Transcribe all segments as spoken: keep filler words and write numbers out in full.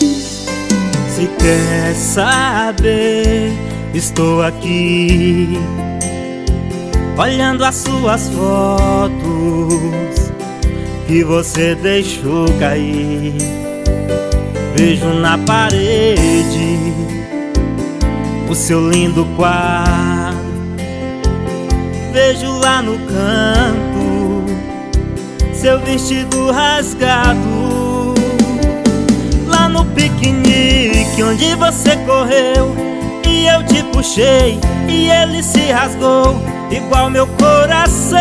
Se quer saber, estou aqui olhando as suas fotos que você deixou cair. Vejo na parede o seu lindo quadro, vejo lá no canto seu vestido rasgado. Lá no piquenique onde você correu e eu te puxei e ele se rasgou igual meu coração.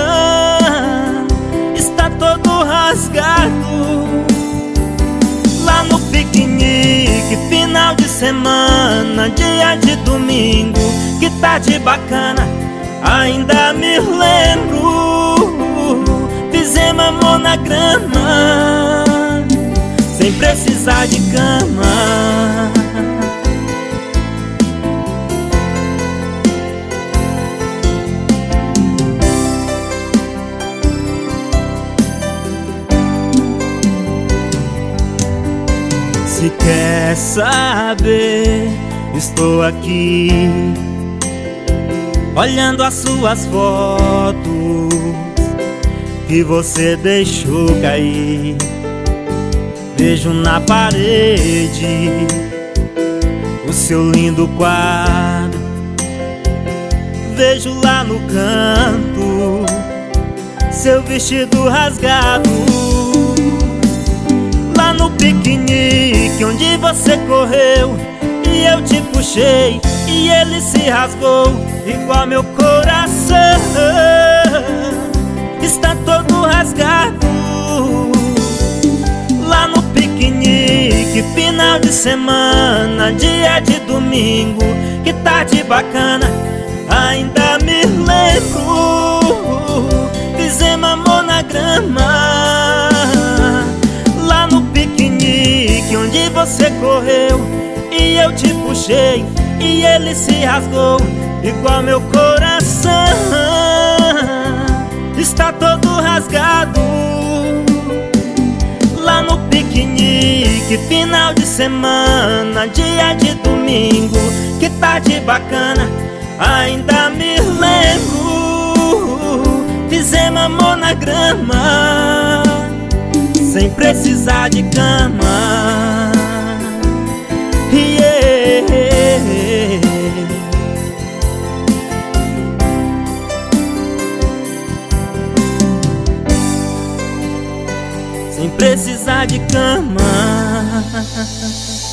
Está todo rasgado. Lá no piquenique, final de semana, dia de domingo, que tarde bacana, ainda me lembro. Fizemos amor na grama, sem precisar de cama. Se quer saber, estou aqui olhando as suas fotos que você deixou cair. Vejo na parede o seu lindo quadro, vejo lá no canto seu vestido rasgado. Lá no piquenique onde você correu e eu te puxei e ele se rasgou igual meu coração. Está todo rasgado. Lá no piquenique, final de semana, dia de domingo, que tarde bacana, ainda me lembro. Fizemos amor na grama. Lá no piquenique onde você correu e eu te puxei e ele se rasgou igual meu coração. Está todo rasgado. Lá no piquenique, final de semana, dia de domingo, que tarde bacana, ainda me lembro. Fizemos amor na grama, sem precisar de cama. Yeah. Sem precisar de cama.